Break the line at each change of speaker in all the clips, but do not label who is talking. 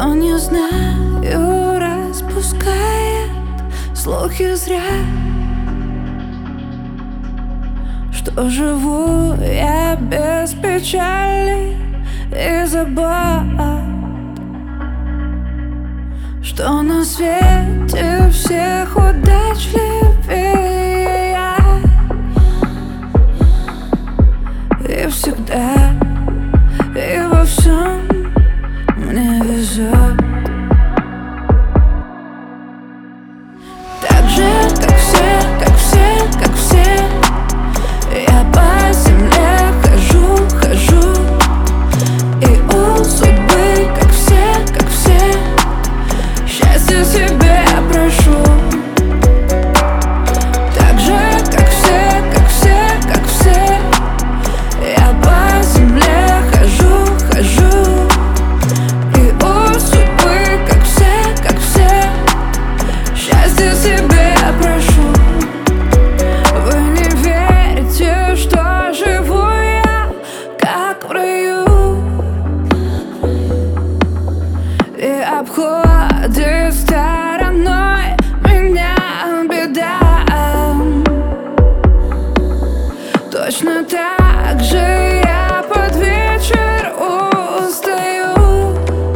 Кто не знаю, распускает слухи зря, что живу я без печали и забот, что на свете всех удачливее я, и всегда, и во всем мне везет. Так же, как все, как все, как все, я по земле хожу, хожу, и у судьбы, как все, счастье себе прошу. Так же, как все, как все, как все, я по земле хожу, хожу, и у судьбы, как все, счастье себе прошу. Вы не верите, что живу я как в раю, и обходит стороной меня беда. Точно так же я под вечер устаю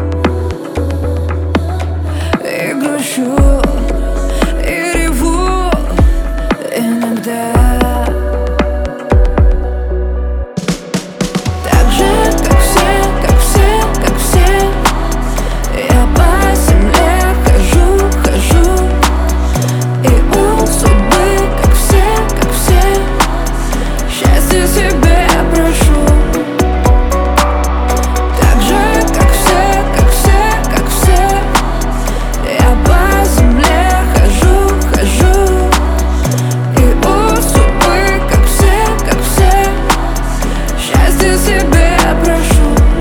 и грущу, и реву иногда. Так же, как все, как все, как все, я по земле хожу, хожу, и у судьбы, как все, счастье себе прошу. Так же, как все, как все, как все, я по земле хожу, хожу, и у судьбы, как все, счастье себе прошу.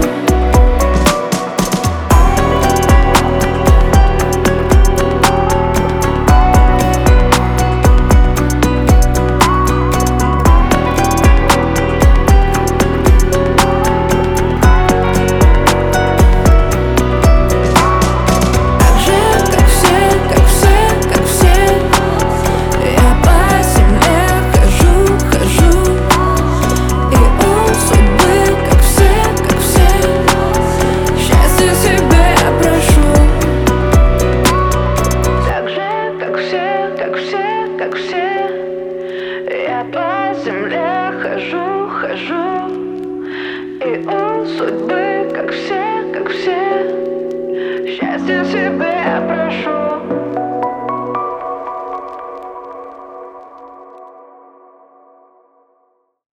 Так же, как все, как все, как все, я по земле хожу, хожу, и у судьбы, как все, счастье себе прошу. Так же, как все, как все, как все, я по земле хожу, хожу, и у судьбы, как все, счастье себе прошу.